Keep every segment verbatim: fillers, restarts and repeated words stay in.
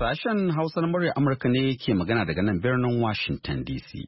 Sashen Hausa na murya Amurka ne ke magana daga nan birnin Washington D C.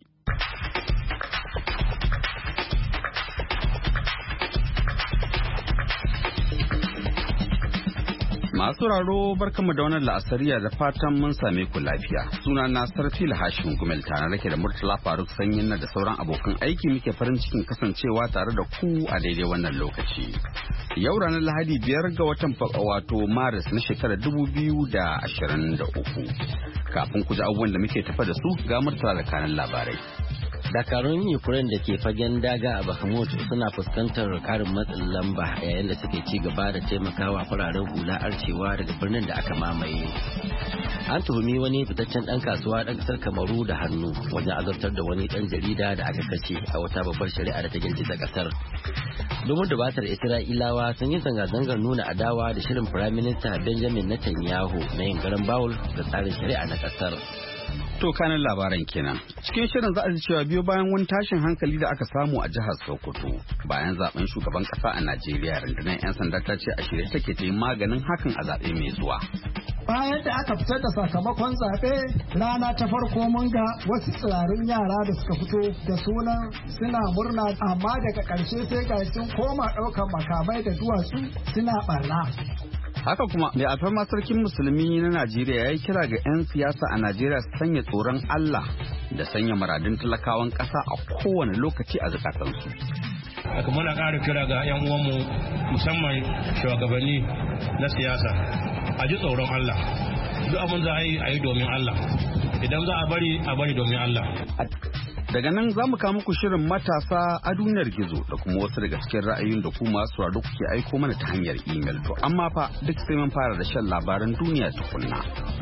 Masu raro barkanmu da wannan la'asariya da fatan mun same ku lafiya. Suna na Sarfil Hashim Gumel tare nake da Murtala Faruk Sanyin na da sauran abokan aiki muke farin cikin kasancewa tare da ku a daidai wannan lokaci. Yau ranar Lahadi biyar ga watan wato Maris na shekarar dubu biyu da ashirin da uku. Kafin ku ji abubuwan da muke tafa da su ga Murtala da kanan labarai. Dakarun Ukraine da ke fagen daga a Bakhmut suna fuskantar karin matsin lamba yayin da suke ci gaba da taimakawa fararen hula arcewa daga birnin da aka mamaye. An tuhumi wani fitaccen ɗan kasuwa ɗan ƙasar Kamaru da hannu wajen azabtar da wani ɗan jarida da aka kashe a wata babbar shari'a da ta girgiza ƙasar. Domin dubatar Isra'ilawa sun yi zanga-zangar nuna adawa da shirin Firaminista Benjamin Netanyahu na yin garan bawul ga tsarin shari'a na ƙasar. To kanan labaran kenan. Cikin shirin za a ji cewa biyo bayan wani tashin hankali da aka samu a jihar Sokoto bayan zaben shugaban kasa a Najeriya, rundunar 'yan sanda ta ce a shirye take ta yi maganin hakan a zaɓe mai zuwa. Bayan da aka fitar da sakamakon zaɓe rana ta farko mun ga wasu tsirarin yara da suka fito da sunan suna murna, amma daga ƙarshe sai ga sun koma ɗaukar makamai da duwatsu suna ɓarna. Haka kuma mai alfarma sarkin musulmi na Najeriya ya yi kira ga 'yan siyasa a Najeriya su sanya tsoron Allah da sanya muradun talakawan ƙasa a kowane lokaci a zukatansu. Haka muna ƙara kira ga 'yan uwanmu musamman shugabanni na siyasa a ji tsoron Allah. Duk abin za a yi a yi domin Allah. Idan za a bari a bari domin Allah. Daga nan za mu kawo muku shirin matasa a duniyar gizo da kuma wasu daga cikin ra'ayoyin da ku masu raro kuke aiko mana ta hanyar imel. To amma fa duk sai mun fara da shan labaran duniya tukunna.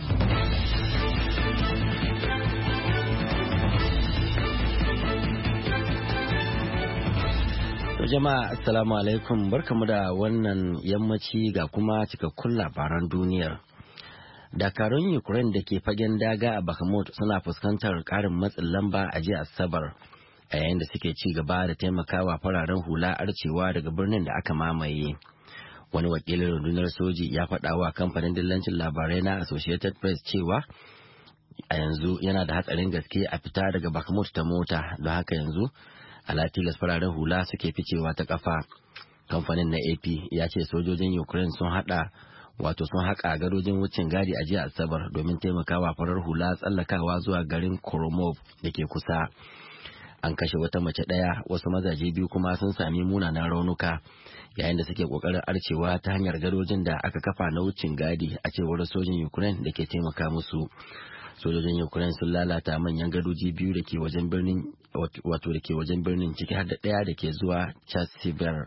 To jama'a assalamu alaikum, barkamu da wannan yammaci ga kuma cikakkun labaran duniyar. Dakarun Ukraine da ke fagen daga a Bakhmut suna fuskantar karin matsin lamba a jiya Asabar a yayin da suke ci gaba da taimakawa fararen hula arcewa daga birnin da aka mamaye. Wani wakilin rundunar soji ya faɗa wa kamfanin dillancin labarai na Associated Press cewa a yanzu yana da hatsarin gaske a fita daga Bakhmut ta mota, don haka yanzu alatilas fararen hula suke ficewa ta kafa. Kamfanin na A P ya ce sojojin Ukraine sun hada wato sun haƙa gadojin wucin gadi a jiya Asabar domin taimakawa farar hula tsallakawa zuwa garin Koromov da ke kusa. An kashe wata mace ɗaya, wasu mazaje biyu kuma sun sami munanan raunuka yayin da suke ƙoƙarin arcewa ta hanyar gadojin da aka kafa na wucin gadi a cewar sojin Ukraine da ke taimaka musu. Sojojin Ukraine sun lalata manyan gadoji biyu da ke wajen birnin wato da ke wajen birnin ciki har da ɗaya da ke zuwa Chasiber.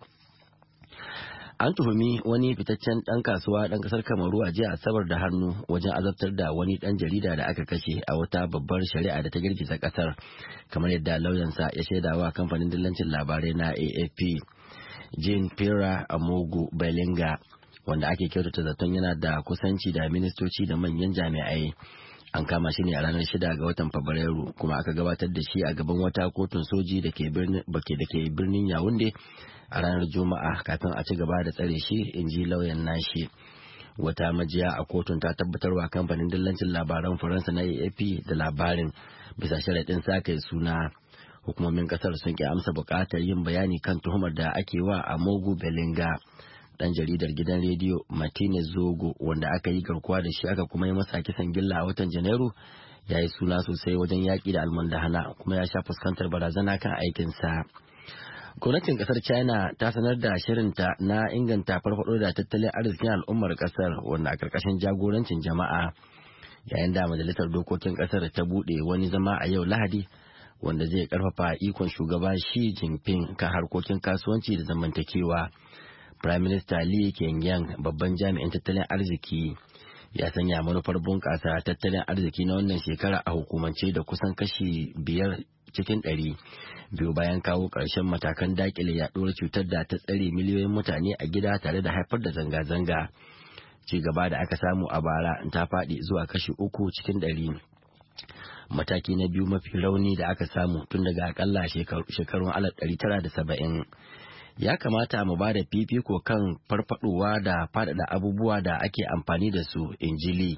An tuhumi wani fitaccen ɗan kasuwa ɗan ƙasar Kamaru a jiya Asabar da hannu wajen azabtar da wani ɗan jarida da aka kashe a wata babbar shari'a da ta girgiza ƙasar, kamar yadda lauyansa ya shaidawa kamfanin dillancin labarai na A F P. Jean Pierre Amogu Belinga, wanda ake kyautata zaton yana da kusanci da ministoci da manyan jami'ai, an kama shi ne a ranar shida ga watan Fabrairu kuma aka gabatar da shi a gaban wata kotun soji da ke birnin Yaounde a ranar Juma'a kafin a ci gaba da tsare shi, in ji lauyan nashi. Wata majiya a kotun ta tabbatarwa kamfanin dillancin labaran Faransa na A F P da labarin bisa sharaɗin sake suna. Hukumomin kasar sun ki amsa buƙatar yin bayani kan tuhumar da ake wa Amogu Belinga. Dan jaridar gidan rediyo Martinez Zogo, wanda aka yi garkuwa da shi aka kuma yi masa kisan gilla a watan Janairu, ya yi suna sosai wajen yaƙi da almundahana kuma ya sha fuskantar barazana kan aikinsa. Gwamnatin kasar China ta sanar da shirinta na inganta farfado da tattalin arzikin al'ummar kasar, wanda a karkashin jagorancin jama'a, yayin da majalisar dokokin kasar ta bude wani zama a yau Lahadi wanda zai karfafa ikon shugaba Xi Jinping kan harkokin kasuwanci da zamantakewa. Prime Minister Li Keqiang, babban jami'in tattalin arziki, ya sanya manufar bunƙasa tattalin arziki na wannan shekara a hukumance da kusan kashi biyar cikin ɗari, biyu bayan kawo ƙarshen matakan daƙile yaɗuwar cutar da ta tsare miliyoyin mutane a gida tare da haifar da zanga-zanga. Ci gaba da aka samu a bara ta faɗi zuwa kashi uku cikin ɗari. Mataki na biyu mafi rauni da aka samu tun daga akalla shekarun alif ɗari tara da saba'in. Ya kamata mu ba da fifiko kan farfadowa da faɗaɗa abubuwa da ake amfani da su, in ji Li,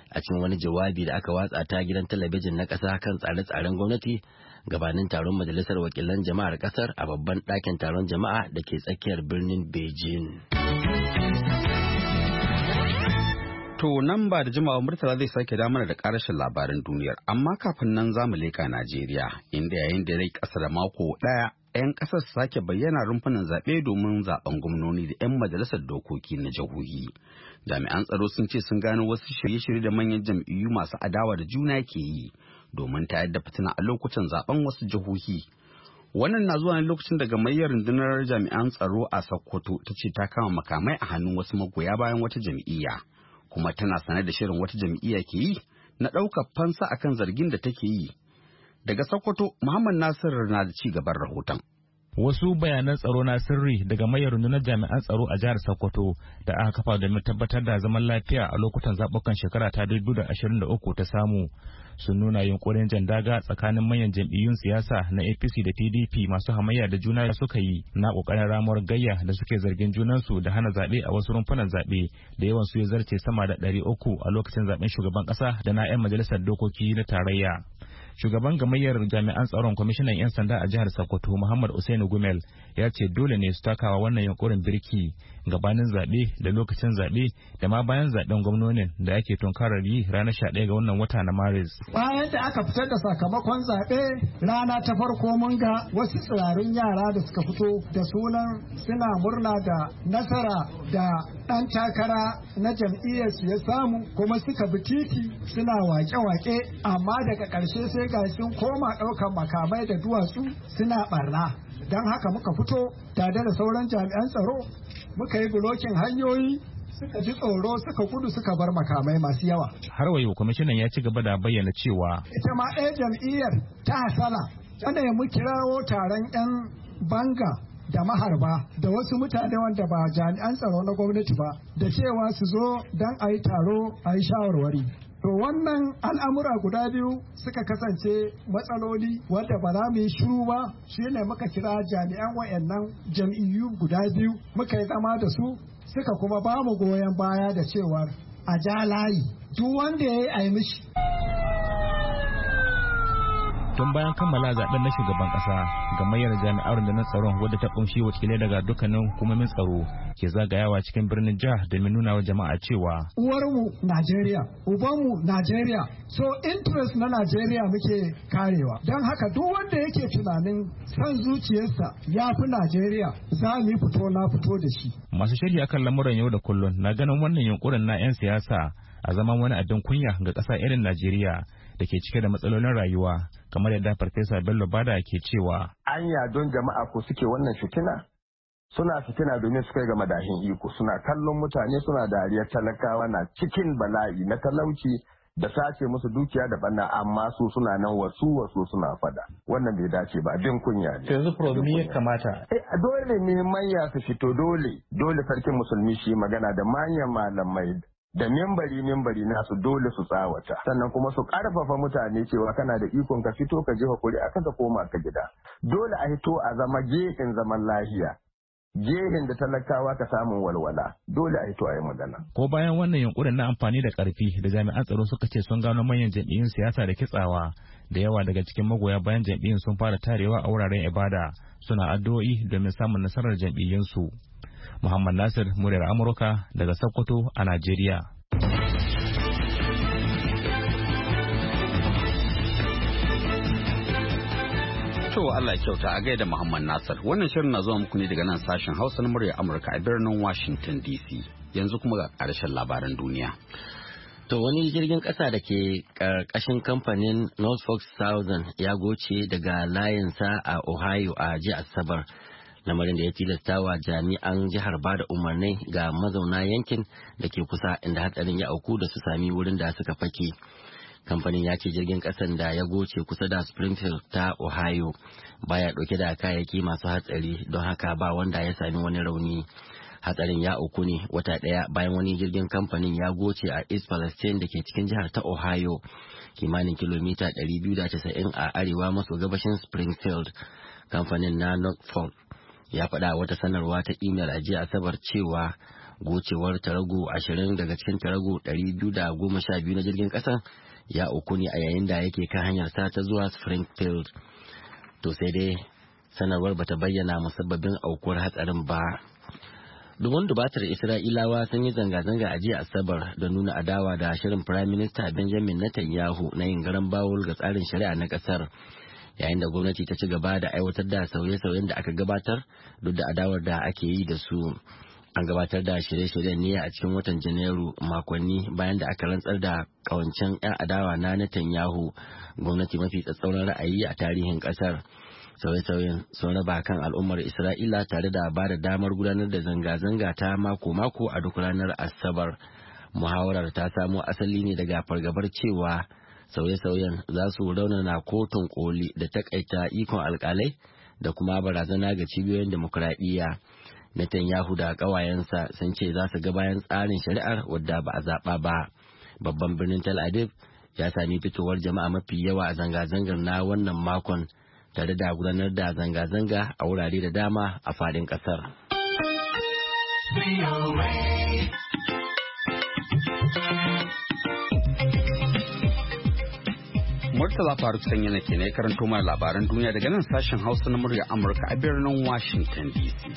a cikin wani jawabi da aka watsa ta gidan talabijin na ƙasa kan tsare-tsaren gwamnati gabanin taron majalisar wakilan jama'ar ƙasar a babban ɗakin taron jama'a da ke tsakiyar birnin Beijing. To nan ba da jimawa Murtala zai sake damar da karashin labaran duniyar, amma kafin nan za mu leƙa Najeriya, inda yayin da rai ƙasa da mako ɗaya 'yan ƙasar su sake bayyana rumfunan zaɓe domin zaɓen gwamnoni da 'yan majalisar dokoki na jihohi. Jami'an tsaro sun ce sun gano wasu shirye-shirye da manyan jam'iyyu masu adawa da juna ke yi domin tayar da fitina a lokutan zaɓen wasu jihohi. Wannan na zuwa ne lokacin da gamayyar rundunar jami'an tsaro a Sokoto ta ce ta kama makamai a hannun wasu magoya bayan wata jam'iyya. Kuma tana sanar da shirin wata jam'iyya ke yi na ɗaukar fansa akan zargin da take yi. Daga Sokoto, Muhammad Nasir na da ci gaban rahoton. Wasu bayanan tsaro na sirri daga mayar rundunar jami'an tsaro a jihar Sokoto da aka kafa domin tabbatar da zaman lafiya a lokutan zaɓukan shekara ta dubu da ashirin da uku ta samu sun nuna yunkurin jan daga tsakanin manyan jam'iyyun siyasa na A P C da P D P masu hamayya da juna suka yi na kokarin ramuwar gayya da suke zargin junansu da hana zaɓe a wasu rumfunan zaɓe da yawan su ya zarce sama da ɗari uku a lokacin zaɓen shugaban ƙasa da na 'yan majalisar dokoki na tarayya. Shugaban gamayyar jami'an tsaron kwamishinan 'yan sanda a jihar Sokoto Muhammad Usainu Gumel ya ce dole ne su takawa wannan yunkurin birki gabanin zaɓe da lokacin zaɓe da ma bayan zaɓen gwamnonin da ake tunkarar yi ranar sha ɗaya ga wannan wata na Maris. Bayan da aka fitar da sakamakon zaɓe rana ta farko mun ga wasu tsirarin yara da suka fito da sunan suna murna da nasara da ɗan takara na jam'iyyar su ya samu kuma suka bi titi suna wake-wake amma daga ƙarshe sai ga sun koma ɗaukar makamai da duwatsu suna barna. Don haka muka fito tare da sauran jami'an tsaro muka yi bulokin hanyoyi suka ji tsoro suka gudu suka bar makamai masu yawa. Har wayo kwamishinan ya ci gaba da bayyana cewa ita ma ɗaya jam'iyyar ta hasala wanda ya mu kirawo taron 'yan banga da maharba da wasu mutane wanda ba jami'an tsaro na gwamnati ba da cewa su zo don a yi taro a yi shawarwari. To wannan al'amura guda biyu suka kasance matsaloli wadda ba za mu yi shiru ba shine muka kira jami'an wayannan jam'iyyu guda biyu muka yi zama da su suka kuma ba mu goyon baya da cewar a ja layi duk wanda ya yi a yi mishi. Tun bayan kammala zaben na shugaban kasa gamayyar jami'ar da na tsaron wadda ta kunshi wakilai daga dukkanin hukumomin tsaro ke zagayawa cikin birnin jihar domin nuna wa jama'a cewa uwarmu Najeriya, ubanmu Najeriya, so interest na Najeriya muke karewa. Don haka duk wanda yake tunanin san zuciyarsa ya fi Najeriya za mu fito na fito da shi. Masu shirya akan lamuran yau da kullum na ganin wannan yunkurin na 'yan siyasa a zaman wani abin kunya ga ƙasa irin Najeriya da ke cike da matsalolin rayuwa kamar yadda Farfesa Bello Bada ke cewa. Anya don jama'a ko suke wannan fitina? Suna fitina domin su kai ga madahin iko, suna kallon mutane suna dariyar talakawa na cikin bala'i na talauci da sace musu dukiya da banna amma su suna nan wasu wasu suna fada. Wannan bai dace ba, abin kunya ne. Yanzu me ya kamata? Eh dole ne manya su fito dole, dole sarkin musulmi shi magana da manyan malamai da membari membari nasu dole su tsawata sannan kuma su karfafa mutane cewa kana da ikon ka fito ka jefa kuri aka ka koma ka gida dole a hito a zama gehen zaman lahiya gehen da talakawa ka samun walwala dole a hito a yi magana. Ko bayan wannan yunkurin na amfani da karfi da jami'an tsaro suka ce sun gano manyan jam'iyyun siyasa da kitsawa da yawa daga cikin magoya bayan jam'iyyun sun fara tarewa a wuraren ibada suna addu'o'i domin samun nasarar jam'iyyunsu. Muhammad Nasir, muryar Amurka daga Sokoto a Najeriya. To Allah kyauta a gaida Muhammad Nasir. Wannan shirin na zuwa muku ne daga nan sashen Hausa na muryar Amurka a birnin Washington D C. Yanzu kuma ga ƙarshen labaran duniya. To wani jirgin ƙasa da ke ƙarƙashin kamfanin Norfolk Southern ya goce daga layinsa a Ohio a jiya Asabar. Lamarin da ya tilasta wa jami'an jihar ba da umarni ga mazauna yankin da ke kusa inda hatsarin ya auku da su sami wurin da suka fake. Kamfanin ya ce jirgin kasan da ya goce kusa da Springfield ta Ohio baya dauke da kayayyaki masu hatsari don haka ba wanda ya sami wani rauni. Hatsarin ya auku ne wata daya bayan wani jirgin kamfanin ya goce a East Palestine da ke cikin jihar ta Ohio kimanin kilomita ɗari biyu da casa'in a arewa maso gabashin Springfield. Kamfanin na Norfolk ya faɗa wata sanarwa ta imel a jiya Asabar cewa gocewar tarago ashirin daga cikin tarago ɗari biyu da goma sha biyu na jirgin ƙasa ya uku ne a yayin da yake kan hanyar sa ta zuwa Springfield. To sai dai sanarwar bata bayyana musabbabin aukuwar hatsarin ba. Dubun dubatar Isra'ilawa sun yi zanga-zanga a jiya Asabar da nuna adawa da shirin Prime Minister Benjamin Netanyahu na yin garan bawul ga tsarin shari'a na kasar, yayin da gwamnati ta ci gaba da aiwatar da sauye-sauyen da aka gabatar duk da adawar da ake yi da su. An gabatar da shirye-shiryen ne a cikin watan Janairu, makonni bayan da aka rantsar da kawancen 'yan adawa na Netanyahu, gwamnati mafi tsatsauran ra'ayi a tarihin kasar. Sauye-sauyen sun raba kan al'ummar Isra'ila tare da ba da damar gudanar da zanga-zanga ta mako-mako a duk ranar Asabar. Muhawarar ta samo asali ne daga fargabar cewa sauye-sauyen za su raunana kotun koli da takaita ikon alkalai da kuma barazana ga cibiyoyin demokuraɗiyya. Netanyahu da ƙawayensa sun ce za su ga bayan tsarin shari'ar wadda ba a zaɓa ba. Babban birnin Tel Aviv ya sami fitowar jama'a mafi yawa a zanga-zangar na wannan makon, tare da gudanar da zanga-zanga a wurare da dama a fadin kasar. Murtala Faruk Sanyana ke ne karanto mana labaran duniya daga nan sashen Hausa na murya Amurka a birnin Washington D C.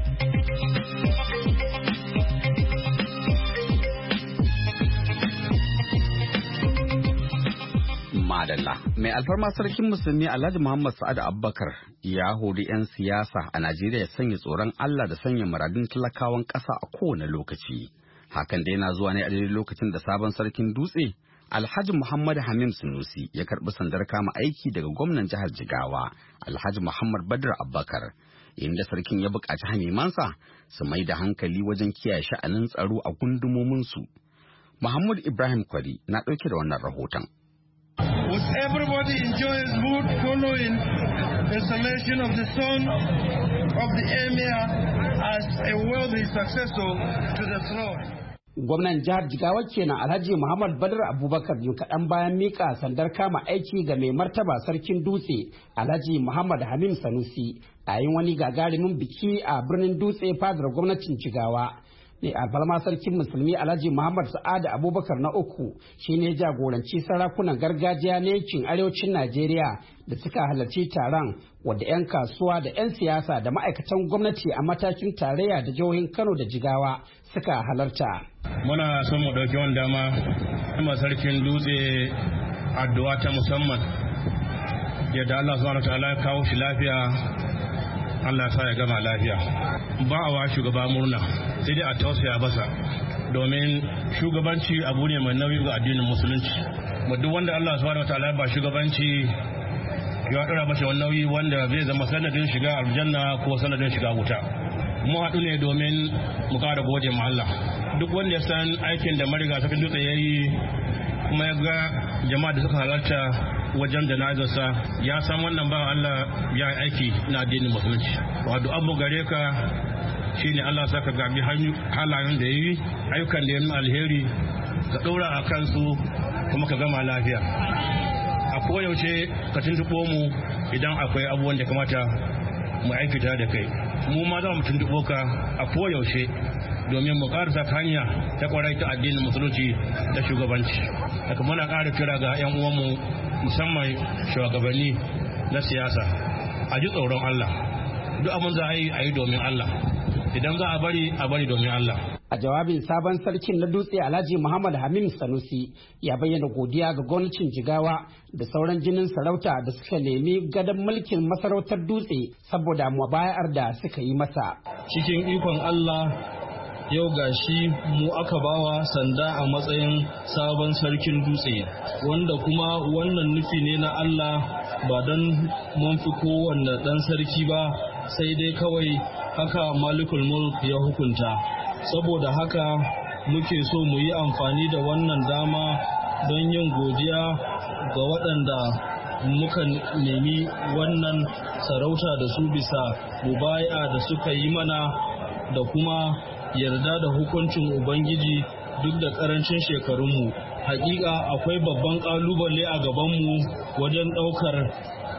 Madalla. Mai alfarma sarkin musulmi Alhaji Muhammad Sa'ad Abubakar ya hori 'yan siyasa a Najeriya ya sanya tsoron Allah da sanya muradun talakawan ƙasa a kowane lokaci. Hakan da yana zuwa ne a daidai lokacin da sabon sarkin Dutse Alhaji Muhammad Hamim Sunusi ya karɓi sandar kama aiki daga gwamnan jihar Jigawa Alhaji Muhammad Badr Abubakar, inda sarkin ya buƙaci hamimansa su mai da hankali wajen kiyaye sha'anin tsaro a gundumominsu. Muhammad Ibrahim Kwari na ɗauke da wannan rahoton. Was everybody in joyous mood following the selection of the son of the emir as a worthy successor to the throne? Gwamnan jihar Jigawa kenan Alhaji Muhammad Badr Abubakar yau kaɗan bayan mika sandar kama aiki ga mai martaba sarkin Dutse Alhaji Muhammad Hamim Sanusi a yin wani gagarumin biki a birnin Dutse fadar gwamnatin Jigawa. Mai alfarma sarkin musulmi Alhaji Muhammad Sa'ad Abubakar na uku shine jagoranci sarakunan gargajiya na yankin arewacin Najeriya da suka halarci taron, wadda 'yan kasuwa da 'yan siyasa da ma'aikatan gwamnati a matakin tarayya da jihohin Kano da Jigawa suka halarta. Muna son mu ɗauki wani dama kuma sarkin Dutse addu'a ta musamman yadda Allah subhanahu wa ta'ala ya kawo shi lafiya, Allah sa ya gama lafiya. Ba a wa shugaba murna sai dai a tausaya basa, domin shugabanci abu ne mai nauyi ga addinin musulunci. Mu duk wanda Allah subhanahu wa ta'ala ba shugabanci ya dora masa wani nauyi wanda zai zama sanadin shiga aljanna ko sanadin shiga wuta. Mu haɗu ne domin mu ƙara gode ma Allah. Duk wanda ya san aikin da mariga sarkin Dutse ya yi kuma ya ga jama'a da suka halarta wajen jana'izarsa ya san wannan ba Allah ya yi aiki na addinin musulunci. Wato abu gare ka shine Allah saka gabi halayen da yi, ayyukan da ya nuna alheri ka ɗora a kansu kuma ka gama lafiya. A koyaushe ka tuntuɓo mu idan akwai abubuwan da kamata mu aikata da kai. Mu ma za mu tuntuɓo ka a koyaushe domin mu ƙarasa hanya ta kwarai ta addinin musulunci da shugabanci. Haka muna ƙara kira ga 'yan uwanmu musamman shugabanni na siyasa a ji tsoron Allah. Duk abin za a yi a yi domin Allah, idan za a bari a bari domin Allah. A jawabin sabon sarkin na Dutse Alhaji Muhammad Hamim Sanusi ya bayyana godiya ga gwamnatin Jigawa da sauran jinin sarauta da suka nemi gadon mulkin masarautar Dutse saboda mubayar da suka yi masa. Cikin ikon Allah yau gashi mu aka bawa sanda a matsayin sabon sarkin Dutse, wanda kuma wannan nufi ne na Allah, ba don mun fi kowanne ɗan sarki ba, sai dai kawai haka malikul mulk ya hukunta. Saboda haka muke so mu yi amfani da wannan dama don yin godiya ga waɗanda muka nemi wannan sarauta da su bisa mubaya da suka yi mana da kuma yarda da hukuncin Ubangiji duk da ƙarancin shekarunmu. Hakika akwai babban ƙalubale a gabanmu wajen ɗaukar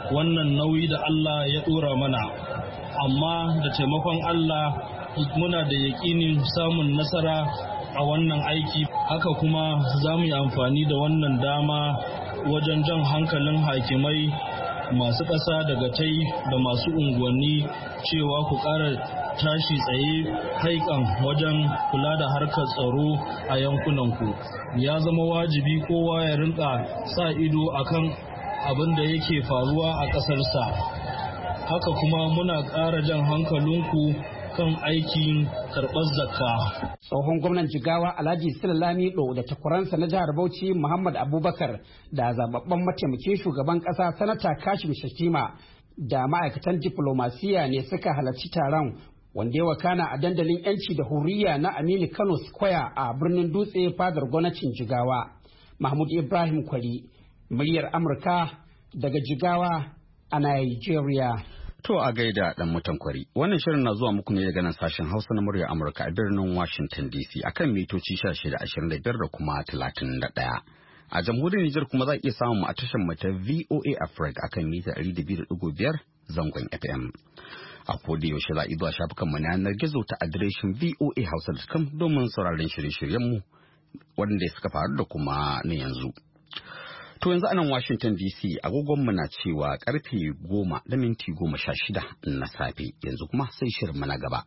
wannan nauyi da Allah ya ɗora mana, amma da taimakon Allah muna da yaƙinin samun nasara a wannan aiki. Haka kuma za mu yi amfani da wannan dama wajen jan hankalin hakimai, masu ƙasa daga tai da masu unguwanni cewa ku ƙara tashi tsaye haikan wajen kula da harkar tsaro a yankunanku. Ya zama wajibi kowa ya rinka sa ido akan abin da yake faruwa a ƙasarsa. Haka kuma muna ƙara jan hankalinku kan aikin karɓar zakka. Tsohon gwamnan Jigawa Alhaji Sulalami Do da takwaransa na jihar Bauchi Muhammad Abubakar da zababben mataimakin shugaban ƙasa Sanata Kashim Shettima da ma'aikatan diplomasiya ne suka halarci taron wanda ya wakana a dandalin yanci da hurriya na Aminu Kano Square a birnin Dutse fadar gwamnatin Jigawa. Mahmud Ibrahim Kwari, muryar Amurka daga Jigawa a Nigeria. To a gaida dan mutan Kwari. Wannan shirin na zuwa muku ne daga nan sashen Hausa na muryar Amurka a birnin Washington D C akan mitoci sha shida, ashirin da biyar da kuma talatin da ɗaya. A jamhuriyar Nijar kuma za a iya samun mu a tashar mu ta V O A Africa akan mita ɗari da biyu da ɗigo biyar zangon F M. A koda yaushe za a zuwa shafukan mu na yanar gizo ta adireshin v o a hausa dot com domin sauraron shirye-shiryen mu wanda suka faru da kuma na yanzu. To yanzu anan Washington D C agogon mu na cewa karfe goma da minti goma sha shida na safe, yanzu kuma sai shirin mu na gaba.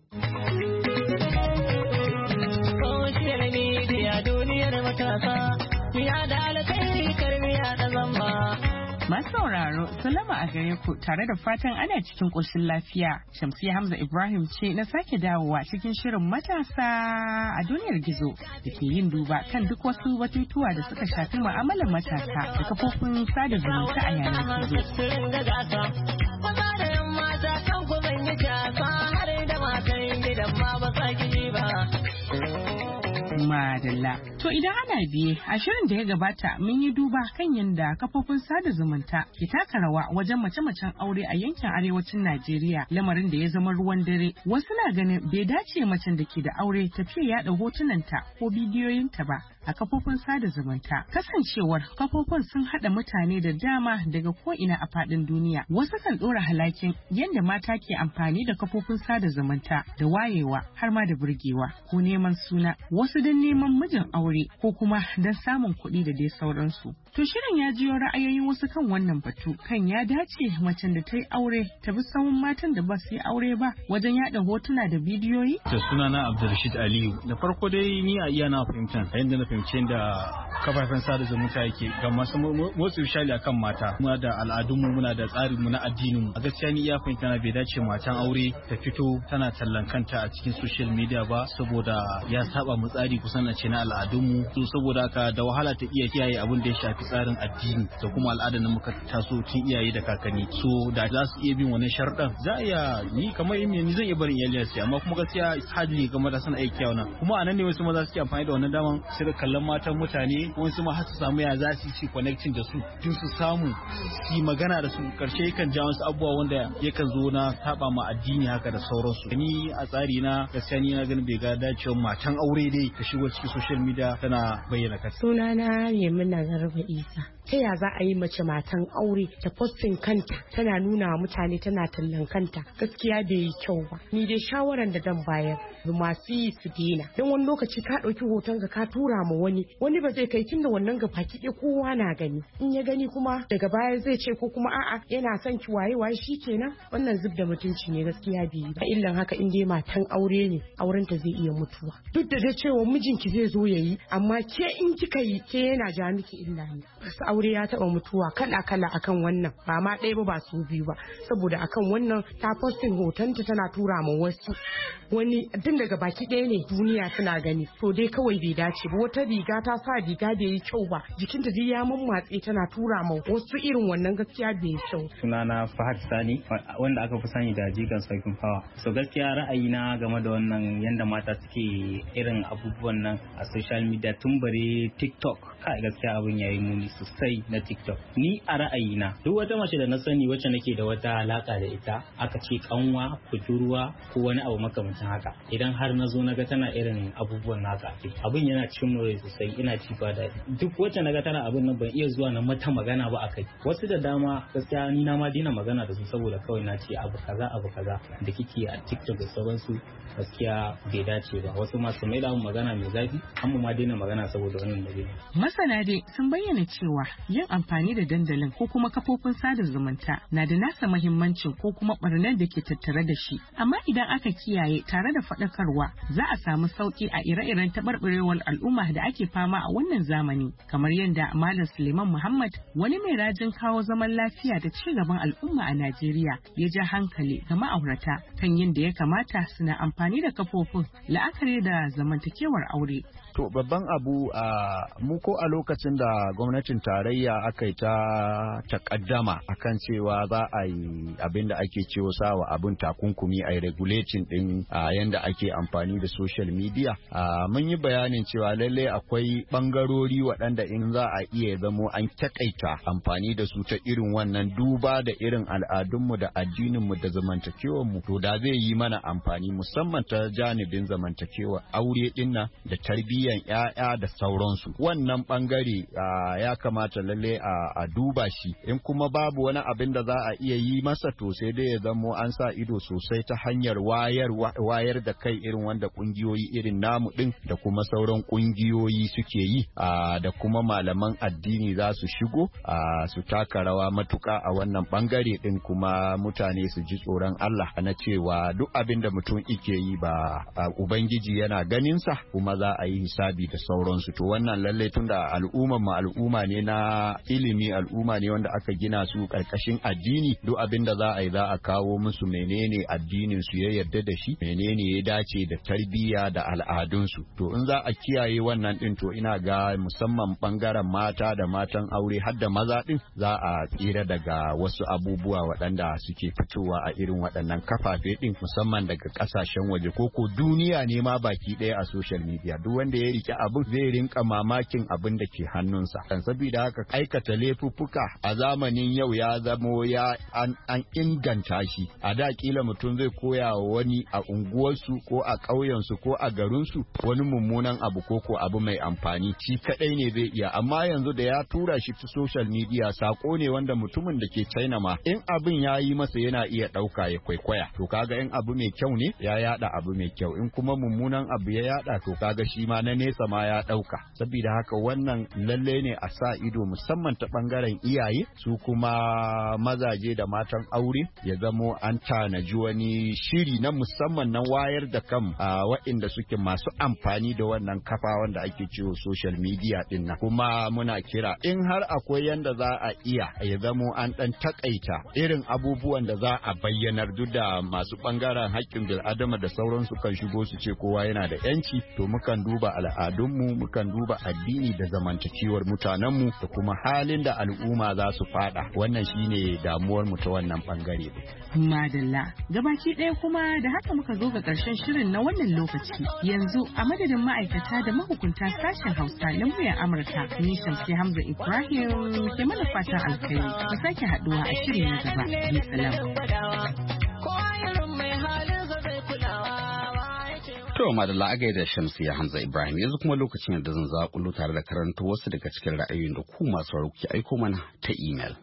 Masu sauraro, salama a gare ku tare da fatan ana cikin ƙoshin lafiya. Shamsiyya Hamza Ibrahim ce na sake dawowa cikin shirin matasa a duniyar gizo da ke yin duba kan duk wasu batutuwa da suka shafi mu'amalar matasa da kafofin sada zumunta a yanar gizo. Madalla. To idan ana biye a shirin da ya gabata mun yi duba kan yadda kafofin sada zumunta ke taka rawa wajen mace-macen aure a yankin arewacin Najeriya, lamarin da ya zama ruwan dare. Wasu na ganin bai dace macen da ke da aure ta fiye yaɗa hotunanta ko bidiyoyinta ba a kafofin sada zumunta. Kasancewar kafofin sun haɗa mutane da dama daga ko'ina a faɗin duniya. Wasu kan ɗora halakin yadda mata ke amfani da kafofin sada zumunta da wayewa har ma da burgewa ko neman suna. Wasu don neman mijin aure ko kuma don samun kuɗi da dai sauransu. To shirin ya jiyo ra'ayoyin wasu kan wannan batu, kan ya dace macen da ta yi aure ta bi sahun matan da ba su yi aure ba wajen yada hotuna da bidiyoyi? Da sunana Abdulrashid Aliyu. Da farko dai ni a iya na fahimta, a yadda na fahimci da kafafen sada zumunta yake ga masu motsi shali akan mata. Muna da al'adunmu, muna da tsarinmu na addininmu. A gaskiya ni iya fahimta na bai dace matan aure ta fito tana tallan kanta a cikin social media ba, saboda ya saba mu tsari kusan na ce na al'adunmu. So saboda haka da wahala ta iya kiyaye abin da ya shafi tsarin addini da kuma al'adar da muka taso tun iyaye da kakanni. So da za su iya bin wani sharɗan za a iya ni kamar ni zan iya barin iyalina sai, amma kuma gaskiya hali game da sana aiki wannan. Kuma a nan ne wasu maza suke amfani da wannan daman su da kallon matan mutane, wasu ma har su samu ya za su ci connecting da su tun su samu su magana da su, karshe kan ja wasu abubuwa wanda yakan zo na saba ma addini haka da sauransu. Ni a tsari na gaskiya ni na ganin bai ga dacewa matan aure dai ta shigo cikin social media tana bayyana kanta. Sunana Yamina Garba Isa. Ta ya za a yi mace matan aure ta postin kanta tana nuna wa mutane tana tallan kanta? Gaskiya bai yi kyau ba. Ni dai shawaran da dan bayar masu yi su dena. Don wani lokaci ka ɗauki hoton ka ka tura ma wani, wani ba zai kai tun da wannan ga baki ɗaya kowa na gani. In ya gani kuma daga baya zai ce ko kuma a'a yana son ki waye waye shi kenan. Wannan zub da mutunci ne gaskiya bai yi ba. Illan haka in dai matan aure ne aurenta zai iya mutuwa. Duk da dai cewa mijinki zai zo ya yi, amma ke in kika yi ke yana ja miki illa ne. Aure ya taba mutuwa kala kala akan wannan, ba ma ɗaya ba ba su biyu ba, saboda akan wannan ta postin hotonta tana tura ma wasu, wani tun daga baki ɗaya ne duniya suna gani. To dai kawai bai dace ba, wata riga ta sa riga bai yi kyau ba, jikinta dai ya mammatse tana tura ma wasu, irin wannan gaskiya bai yi kyau. Sunana Fahad Sani wanda aka fi sani da jigan sarkin fawa. So gaskiya ra'ayina game da wannan yanda mata suke irin abubuwan nan a social media tun bare TikTok. Kai gaskiya abin yayi muni sosai na TikTok. Ni a ra'ayina duk wata mace da na sani wacce nake da wata alaka da ita aka ce kanwa, budurwa ko wani abu makamancin haka. Idan har na zo naga tana irin abubuwan naka abin yana cin mu rai sosai ina ci ba daɗi. Duk wacce naga tana abin nan ban iya zuwa na mata magana ba akai. Wasu da dama gaskiya ni na ma dina magana da su saboda kawai na ce abu kaza abu kaza da kike a TikTok da sauransu gaskiya bai dace ba. Wasu ma su mai da magana mai zafi amma ma daina magana saboda wannan dalili. Masana dai sun bayyana cewa yin amfani da dandalin ko kuma kafofin sada zumunta na da nasa mahimmancin ko kuma barnar da ke tattare da shi. Amma idan aka kiyaye tare da faɗakarwa za a samu sauƙi a ire-iren taɓarɓarewar al'umma da ake fama a wannan zamani. Kamar yadda Malam Suleiman Muhammad wani mai rajin kawo zaman lafiya da ci gaban al'umma a Najeriya ya ja hankali ga ma'aurata kan yadda ya kamata suna amfani da kafofin la'akari da zamantakewar aure. To babban abu a mu ko a lokacin da gwamnatin tarayya aka yi ta takaddama akan cewa za a yi abin da ake cewa sawa abin takunkumi a regulating din yanda ake amfani da social media. Mun yi bayanin cewa lalle akwai bangarori waɗanda in za a iya zamo an takaita amfani da su ta irin wannan duba da irin al'adunmu da addininmu da zamantakewarmu to da zai yi mana amfani musamman ta janibin zamantakewar aure dinnan da tarbiyya ‘ya'ya da sauransu. Wannan bangare ya kamata lalle a duba shi, in kuma babu wani abin da za a iya yi masa to sai dai ya zamo an sa ido sosai ta hanyar wayar wayar da kai irin wanda kungiyoyi irin namu din da kuma sauran kungiyoyi suke yi da kuma malaman addini za su shigo su taka rawa matuka a wannan bangare din kuma mutane su ji tsoron Allah na cewa duk abin da mutum ike yi ba Ubangiji yana ganinsa kuma za a yi hisabi da sauransu. To wannan lallai tunda al'umma ma al'umma ne na ilimi, al'umma ne wanda aka gina su karkashin addini, duk abin da za a yi za a kawo musu menene addinin su ya yarda da shi, menene ya dace da tarbiyya da al'adunsu. To in za a kiyaye wannan din to ina ga musamman bangaren mata da matan aure har da maza din za a tsira daga wasu abubuwa waɗanda suke fitowa a irin waɗannan kafafe din musamman daga ƙasashen waje ko ko duniya ne ma baki ɗaya a social media. Duk wanda ya rike abin zai rinka mamakin abin da ke hannunsa. Dan saboda haka aikata laifuffuka a zamanin yau ya zamo ya an, an inganta shi. A da kila mutum zai koya wa wani a unguwarsu ko a ƙauyensu ko a garinsu wani mummunan abu ko ko abu mai amfani shi kadai ne zai iya, amma yanzu da ya tura shi ta social media sako ne wanda mutumin da ke China ma in abin ya yi masa yana iya ɗauka ya kwaikwaya. To kaga in abu mai kyau ne ya yada abu mai kyau, in kuma mummunan abu ya yada to kaga shi ma na nesa ma ya ɗauka. Saboda haka wannan lalle ne a sa ido musamman ta ɓangaren iyaye su kuma mazaje da matan aure ya zamo an tanaji wani shiri na musamman na wayar da kan waɗanda suke masu amfani da wannan kafa wanda ake cewa social media din nan. Kuma muna kira in har akwai yanda za a iya ya zamo an ɗan takaita irin abubuwan da za a bayyanar, duk da masu ɓangaren haƙƙin bil'adama da sauransu kan shigo su ce kowa yana da yanci, to mukan duba al'adunmu, mukan duba addini da zamantakewar mutanenmu da kuma halin da al'umma za su fada. Wannan shine damuwar mu ta wannan bangare. Madalla, gabaki ɗaya kuma da haka muka zo ga ƙarshen shirin na wannan lokaci. Yanzu a madadin ma'aikata da mahukunta sashen Hausa na muryar Amurka, ni Shamsi Hamza Ibrahim ke mana fatan alkhairi. Mu sake haɗuwa a shirin na gaba. Bi salam. To madalla a gaida Shamsiya Hamza Ibrahim, yanzu kuma lokacin da zan zaƙulo tare da karanta wasu daga cikin ra'ayoyin da ku masu sauraro ke aiko mana ta imel.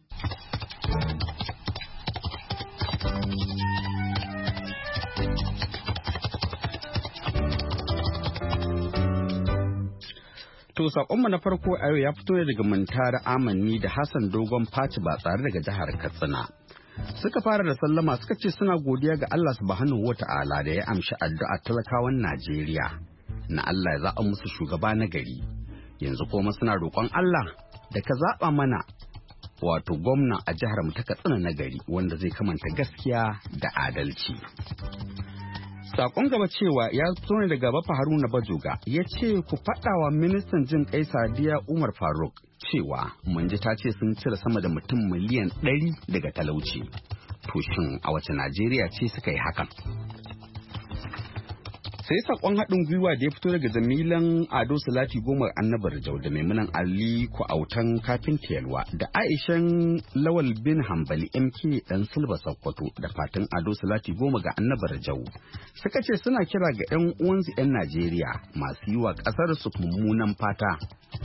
To saƙonmu na farko a yau ya fito ne daga Muntari Amanni da Hassan Dogon Faci ba tsare daga jihar Katsina. Suka fara da sallama suka ce suna godiya ga Allah subhanahu wata'ala da ya amshi addu'a talakawan Najeriya na Allah ya zaɓa musu shugaba na gari. Yanzu kuma suna roƙon Allah da ka zaɓa mana wato gwamna a jihar mu ta Katsina na gari wanda zai kamanta gaskiya da adalci. Sakon gaba cewa ya zo ne daga Bafa Haruna Bajoga ya ce ku faɗawa ministan jin kai Sadiya Umar Faruk cewa mun ji ta ce sun cire sama da mutum miliyan ɗari daga talauci. To shin a wace Najeriya ce suka yi hakan? sai sakon haɗin gwiwa da ya fito daga Jamilan Ado Salati Goma Annabar Jau da Maimunan Ali Autan Kafin Telwa da Aishan Lawal bin Hambali M K dan Silba Sokoto da Fatan Ado Salati Goma ga Annabar Jau suka ce suna kira ga 'yan uwansu 'yan Najeriya masu yi wa ƙasar su mummunan fata.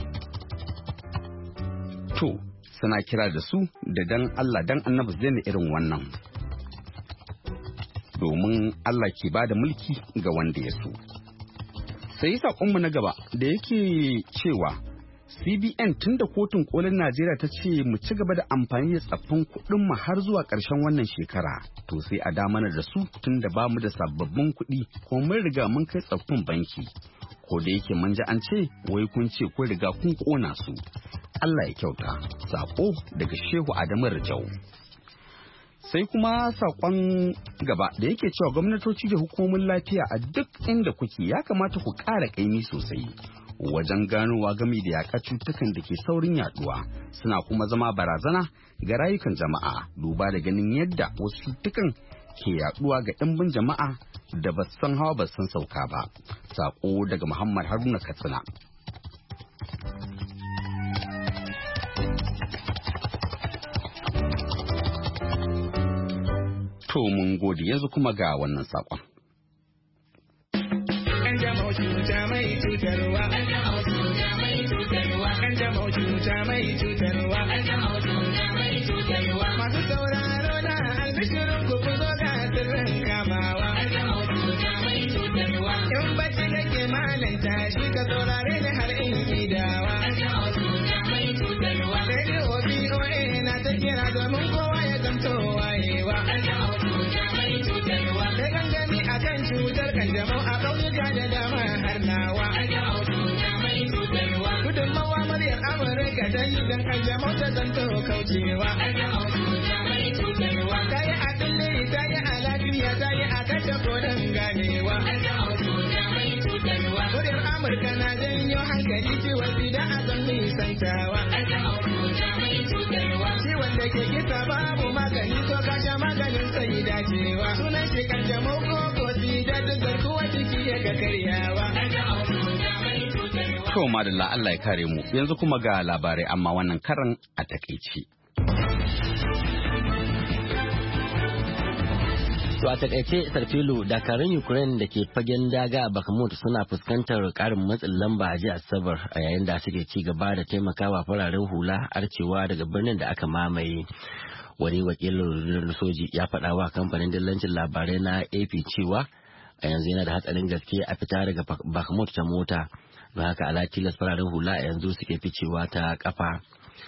To, suna kira da su da dan Allah dan Annabi zai ne irin wannan. Domin Allah ke ba da mulki ga wanda ya so. Sai saƙonmu na gaba da yake cewa C B N tun da kotun kolin Najeriya ta ce mu ci gaba da amfani da tsaffin kuɗin mu har zuwa ƙarshen wannan shekara, to sai a damana da su tun da ba mu da sababbin kuɗi ko mun riga mun kai tsaffin banki. Ko da yake mun ji an ce wai kun ce kun riga kun ƙona su. Allah ya kyauta. Saƙo daga Shehu Adamu Rajau. Sai kuma sakon gaba da yake cewa gwamnatoci da hukumomin lafiya a duk inda kuke ya kamata ku ƙara ƙaimi sosai wajen ganowa game da yaƙa cutukan da ke saurin yaduwa suna kuma zama barazana ga rayukan jama'a duba da ganin yadda wasu cutukan ke yaduwa ga ɗimbin jama'a da ba san hawa ba san sauka ba. Sako daga Muhammad Haruna Katsina. To mun gode yanzu kuma ga wannan saƙon. Kanjamau cuta mai cutarwa. Kanjamau cuta mai cutarwa. Kanjamau cuta mai cutarwa. Kanjamau cuta mai cutarwa. Masu sauraro na albishirin ku ku zo ga sirrin kamawa. Kanjamau cuta mai cutarwa. In bacci kake malanta shi ka saurare ni har in gidawa. Kanjamau cuta mai cutarwa. Radio B O A na ta kira domin kowa ya zamto wayewa. Kanjamau cuta mai cutarwa. Sai gangami akan cutar kanjamau a ƙauyuka da dama har nawa. Kanjamau cuta mai cutarwa. Gudunmawa muryar Amurka ta yi don kanjamau ta zanto kaucewa. Kanjamau cuta mai cutarwa. Ta yi a ɗille ta yi a lafiya ta yi a kashe kodin ganewa. Kanjamau cuta mai cutarwa. Muryar Amurka na janyo hankali ciwon sida a zan nisantawa. Kanjamau cuta mai cutarwa. Ciwon da ke kisa babu magani ko kasha maganin sai dacewa. Sunan shi kanjamau ko ko sida duk garkuwa ciki ya ga karyawa. To madalla Allah ya kare mu yanzu kuma ga labarai amma wannan karan a takaici. To a takaice Sarfilu dakarun Ukraine da ke fagen daga a Bakhmut suna fuskantar karin matsin lamba a jiya Asabar a yayin da suke ci gaba da taimakawa fararen hula arcewa daga birnin da aka mamaye. Wani wakilin rundunar soji ya faɗa wa kamfanin dillancin labarai na A P cewa a yanzu yana da hatsarin gaske a fita daga Bakhmut ta mota. Don haka ala tilas fararen hula a yanzu suke ficewa ta kafa.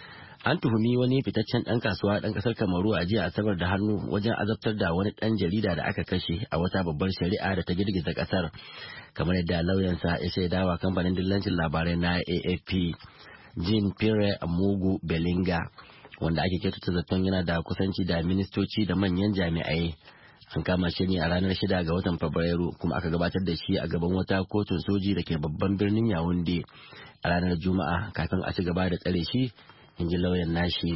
An tuhumi wani fitaccen ɗan kasuwa ɗan ƙasar Kamaru a jiya Asabar da hannu wajen azabtar da wani ɗan jarida da aka kashe a wata babbar shari'a da ta girgiza ƙasar. Kamar yadda lauyansa ya shaidawa kamfanin dillancin labarai na A F P. Jean Pierre Amugu Belinga wanda ake kyautata zaton yana da kusanci da ministoci da manyan jami'ai. An kama shi ne a ranar shida ga watan Fabrairu kuma aka gabatar da shi a gaban wata kotun soji da ke babban birnin Yaounde a ranar Juma'a kafin a ci gaba da tsare shi, in ji lauyan nashi.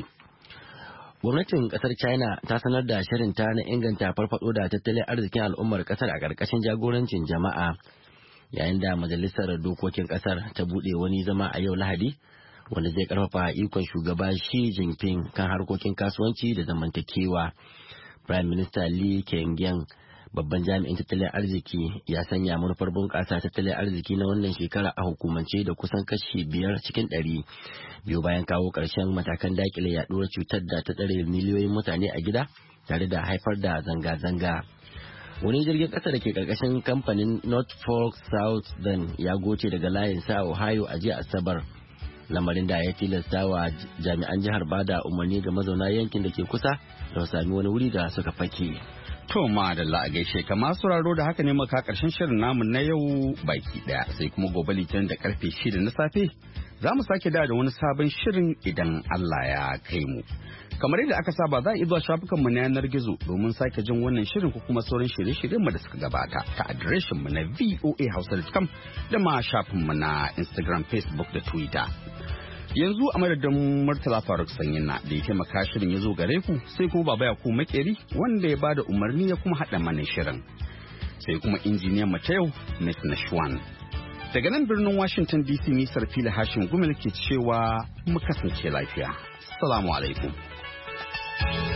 Gwamnatin kasar China ta sanar da shirinta na inganta farfado da tattalin arzikin al'ummar kasar a ƙarƙashin jagorancin jama'a, yayin da majalisar dokokin kasar ta buɗe wani zama a yau Lahadi wanda zai karfafa ikon shugaba Xi Jinping kan harkokin kasuwanci da zamantakewa. Prime Minister Li Kengyang, babban jami'in tattalin arziki, ya sanya manufar bunƙasa tattalin arziki na wannan shekara a hukumance da kusan kashi biyar cikin ɗari, biyu bayan kawo ƙarshen matakan daƙile yaɗuwar cutar da ta tsare miliyoyin mutane a gida tare da haifar da zanga-zanga. Wani jirgin ƙasa da ke ƙarƙashin kamfanin Norfolk Southern ya goce daga layin sa Ohio a jiya Asabar. Lamarin da ya tilasta wa jami'an jihar bada umarni ga mazauna yankin da ke kusa da sami wani wuri da suka fake. To ma da a gaishe ka masu raro da haka ne maka karshen shirin namu na yau baki daya sai kuma gobe litinin da karfe shida na safe za mu sake da wani sabon shirin idan Allah ya kai mu. Kamar yadda aka saba za a iya zuwa shafukanmu na yanar gizo domin sake jin wannan shirin ko kuma sauran shirye-shiryen mu da suka gabata ta adireshin mu na voa hausa dot com da ma shafin mu na Instagram, Facebook da Twitter. Yanzu a madadin Murtala Faruk Sanyina da ya taimaka shirin ya zo gare ku sai kuma Baba Yakubu Makeri wanda ya bada umarni ya kuma haɗa mana shirin. sai kuma injiniyan mu ta yau Miss Nashwan. Daga nan birnin Washington D C ne Sarfila Hashim Gumel ke cewa mu kasance lafiya. Assalamu alaikum.